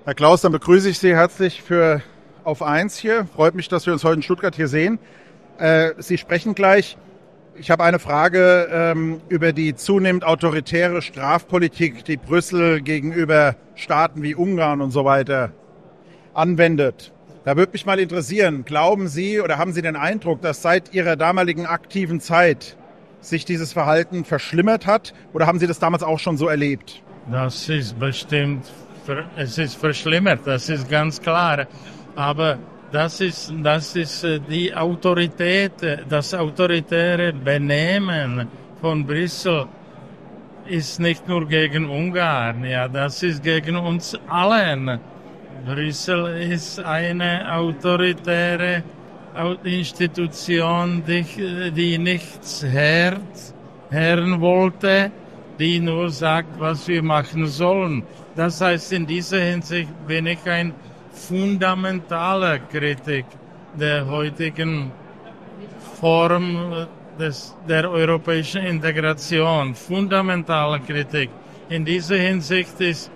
Herr Klaus, dann begrüße ich Sie herzlich für Auf 1 hier. Freut mich, dass wir uns heute in Stuttgart hier sehen. Sie sprechen gleich. Ich habe eine Frage über die zunehmend autoritäre Strafpolitik, die Brüssel gegenüber Staaten wie Ungarn und so weiter anwendet. Da würde mich mal interessieren, glauben Sie oder haben Sie den Eindruck, dass seit Ihrer damaligen aktiven Zeit sich dieses Verhalten verschlimmert hat oder haben Sie das damals auch schon so erlebt? Das ist bestimmt, es ist verschlimmert, das ist ganz klar. Aber das ist die Autorität, das autoritäre Benehmen von Brüssel ist nicht nur gegen Ungarn, ja, das ist gegen uns allen. Brüssel ist eine autoritäre Institution, die nichts hören wollte, die nur sagt, was wir machen sollen. Das heißt, in dieser Hinsicht bin ich ein fundamentaler Kritik der heutigen Form der europäischen Integration. Fundamentale Kritik. In dieser Hinsicht ist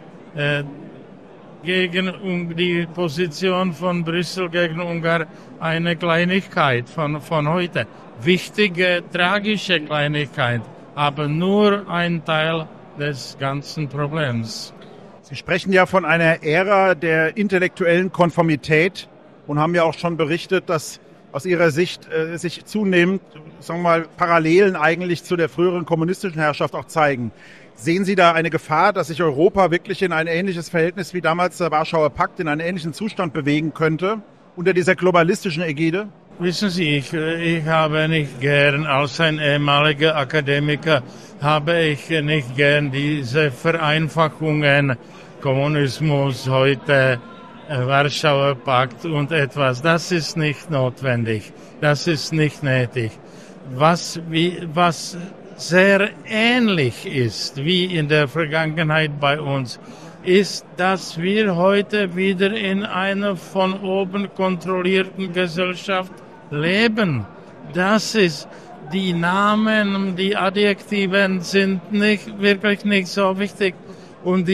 gegen die Position von Brüssel gegen Ungarn eine Kleinigkeit von heute. Wichtige, tragische Kleinigkeit, aber nur ein Teil des ganzen Problems. Sie sprechen ja von einer Ära der intellektuellen Konformität und haben ja auch schon berichtet, dass aus Ihrer Sicht sich zunehmend, sagen wir mal, Parallelen eigentlich zu der früheren kommunistischen Herrschaft auch zeigen. Sehen Sie da eine Gefahr, dass sich Europa wirklich in ein ähnliches Verhältnis wie damals der Warschauer Pakt in einen ähnlichen Zustand bewegen könnte, unter dieser globalistischen Ägide? Wissen Sie, ich habe nicht gern, als ein ehemaliger Akademiker, habe ich nicht gern diese Vereinfachungen, Kommunismus heute, Warschauer Pakt und etwas. Das ist nicht notwendig, das ist nicht nötig. Was sehr ähnlich ist wie in der Vergangenheit bei uns, ist, dass wir heute wieder in einer von oben kontrollierten Gesellschaft leben. Das ist, die Namen, die Adjektiven sind wirklich nicht so wichtig. Und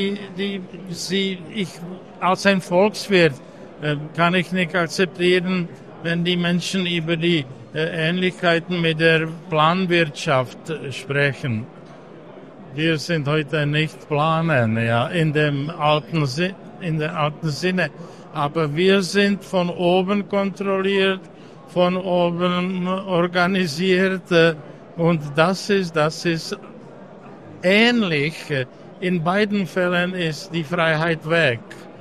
ich als ein Volkswirt kann ich nicht akzeptieren, wenn die Menschen über die Ähnlichkeiten mit der Planwirtschaft sprechen. Wir sind heute nicht planen, ja, in der alten Sinne. Aber wir sind von oben kontrolliert, von oben organisiert, und das ist ähnlich. In beiden Fällen ist die Freiheit weg.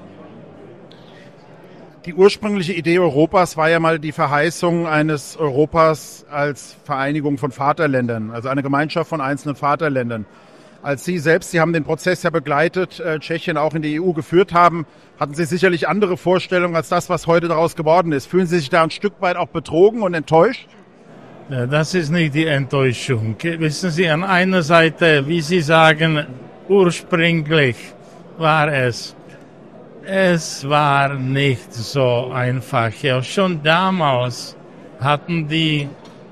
Die ursprüngliche Idee Europas war ja mal die Verheißung eines Europas als Vereinigung von Vaterländern, also eine Gemeinschaft von einzelnen Vaterländern. Als Sie haben den Prozess ja begleitet, Tschechien auch in die EU geführt haben, hatten Sie sicherlich andere Vorstellungen als das, was heute daraus geworden ist. Fühlen Sie sich da ein Stück weit auch betrogen und enttäuscht? Ja, das ist nicht die Enttäuschung. Wissen Sie, an einer Seite, wie Sie sagen, ursprünglich war es war nicht so einfach. Ja, schon damals hatten die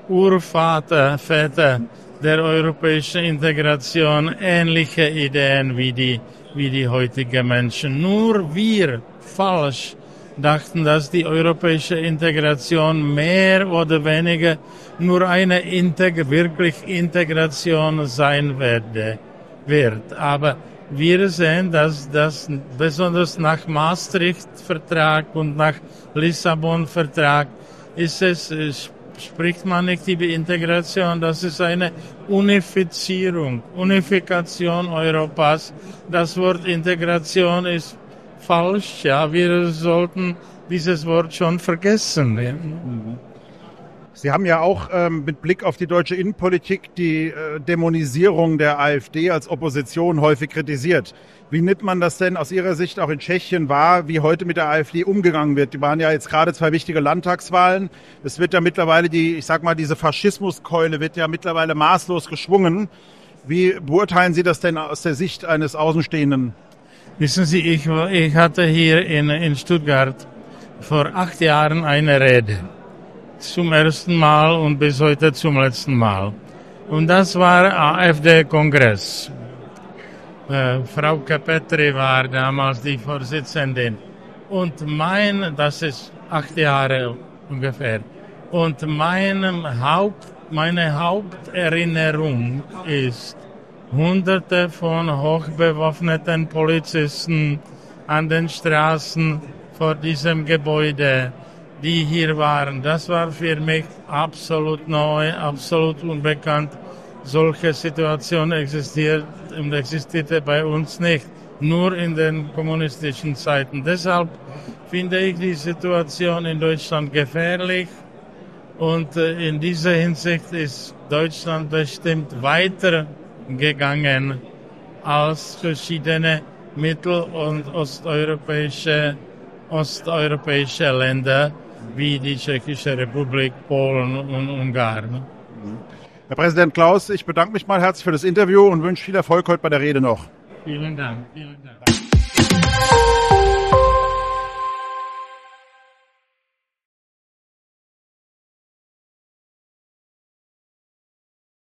Väter der europäischen Integration ähnliche Ideen wie die heutigen Menschen. Nur wir falsch dachten, dass die europäische Integration mehr oder weniger nur eine wirklich Integration sein wird. Aber wir sehen, dass das besonders nach Maastricht-Vertrag und nach Lissabon-Vertrag spricht man nicht über Integration, das ist eine Unifikation Europas. Das Wort Integration ist falsch, ja, wir sollten dieses Wort schon vergessen. Ja. Sie haben ja auch mit Blick auf die deutsche Innenpolitik die Dämonisierung der AfD als Opposition häufig kritisiert. Wie nimmt man das denn aus Ihrer Sicht auch in Tschechien wahr, wie heute mit der AfD umgegangen wird? Die waren ja jetzt gerade 2 wichtige Landtagswahlen. Es wird ja mittlerweile diese Faschismuskeule wird ja mittlerweile maßlos geschwungen. Wie beurteilen Sie das denn aus der Sicht eines Außenstehenden? Wissen Sie, ich hatte hier in Stuttgart vor 8 Jahren eine Rede. Zum ersten Mal und bis heute zum letzten Mal. Und das war AfD-Kongress. Frauke Petri war damals die Vorsitzende. Und das ist 8 Jahre ungefähr. Und meine Haupterinnerung ist Hunderte von hochbewaffneten Polizisten an den Straßen vor diesem Gebäude, die hier waren. Das war für mich absolut neu, absolut unbekannt. Solche Situation existierte bei uns nicht, nur in den kommunistischen Zeiten. Deshalb finde ich die Situation in Deutschland gefährlich und in dieser Hinsicht ist Deutschland bestimmt weiter gegangen als verschiedene mittel- und osteuropäische Länder wie die Tschechische Republik, Polen und Ungarn. Herr Präsident Klaus, ich bedanke mich mal herzlich für das Interview und wünsche viel Erfolg heute bei der Rede noch. Vielen Dank. Vielen Dank.